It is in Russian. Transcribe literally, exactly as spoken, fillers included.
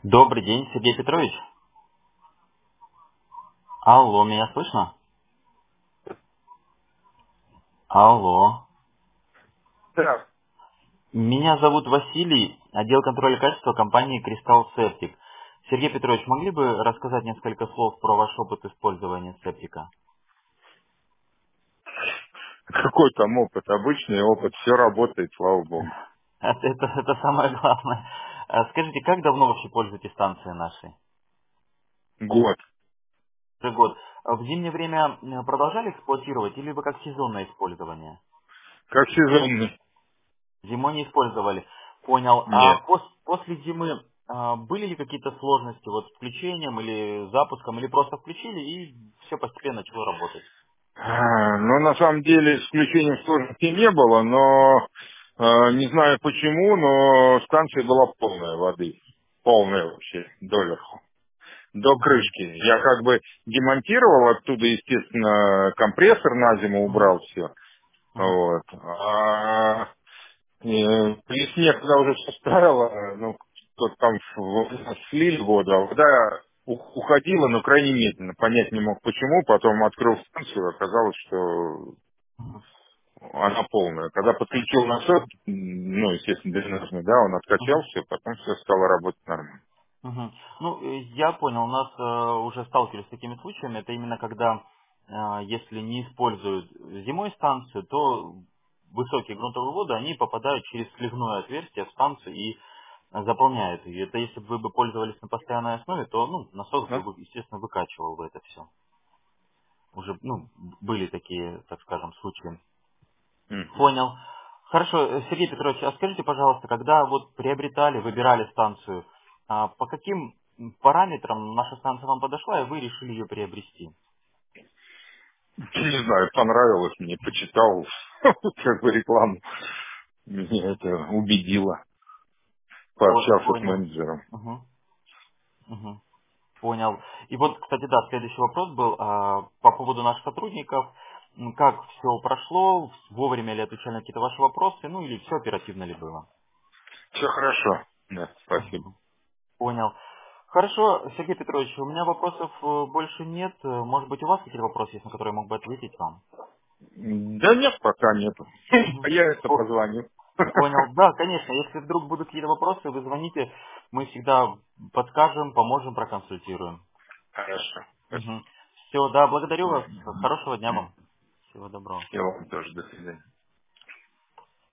Добрый день, Сергей Петрович. Алло, меня слышно? Алло. Да. Меня зовут Василий, отдел контроля качества компании Crystal Septic. Сергей Петрович, могли бы рассказать несколько слов про ваш опыт использования септика? Какой там опыт? Обычный опыт. Все работает, слава богу. Это, это, это самое главное. А Скажите, как давно вообще пользуетесь станцией нашей? Год. Уже год. А В зимнее время э, продолжали эксплуатировать или вы как сезонное использование? Как сезонный? Зимой не использовали. Понял. А Нет. пос- после зимы а, были ли какие-то сложности вот с включением или запуском, или просто включили и все постепенно начало работать? А, Ну, на самом деле, исключением сложности не было, но э, не знаю почему, но станция была полная воды. Полная вообще, доверху. До Мгм. крышки. Я как бы демонтировал оттуда, естественно, компрессор на зиму Мгм. убрал все. Мгм. Вот. А Э, По весне, когда уже все стаяло, э, ну, кто-то там в- слили воду, а вода у- уходила, но крайне медленно. Понять не мог почему. Потом открыл станцию, оказалось, что она полная. Когда подключил насос, м, ну, естественно, дренажный, да, он Мгм. откачался, потом все стало работать нормально. Мгм. Ну, э, я понял, у нас э, уже сталкивались с такими случаями. Это именно когда, э, если не используют зимой станцию, то высокие грунтовые воды, они попадают через сливное отверстие в станцию и э, заполняют ее. Это если бы вы бы пользовались на постоянной основе, то ну, насос бы, Да? вы, естественно, выкачивал бы это все. Уже ну, были такие, так скажем, случаи. Мгм. Понял. Хорошо, э, Сергей Петрович, а скажите, пожалуйста, когда вот приобретали, выбирали станцию, а, по каким м, параметрам наша станция вам подошла, и вы решили ее приобрести? Не знаю, понравилось мне, почитал как бы рекламу. Меня это убедило. По- Пообщался с Понял. менеджером. Мгм, мгм. Понял. И вот, кстати, да, следующий вопрос был а, по поводу наших сотрудников. М, Как все прошло, вовремя ли отвечали на какие-то ваши вопросы, ну или все оперативно ли было? Все хорошо. Да, спасибо. Понял. Хорошо, Сергей Петрович, у меня вопросов э, больше нет. Э, Может быть, у вас какие-то вопросы есть, на которые я мог бы ответить вам? Да нет, пока нету. Мгм. Появится, По- позвоню. Понял. Да, конечно, если вдруг будут какие-то вопросы, вы звоните, мы всегда подскажем, поможем, проконсультируем. Хорошо. Спасибо. Все, да, благодарю вас. Хорошего дня вам. Всего доброго. Всего вам тоже. До свидания.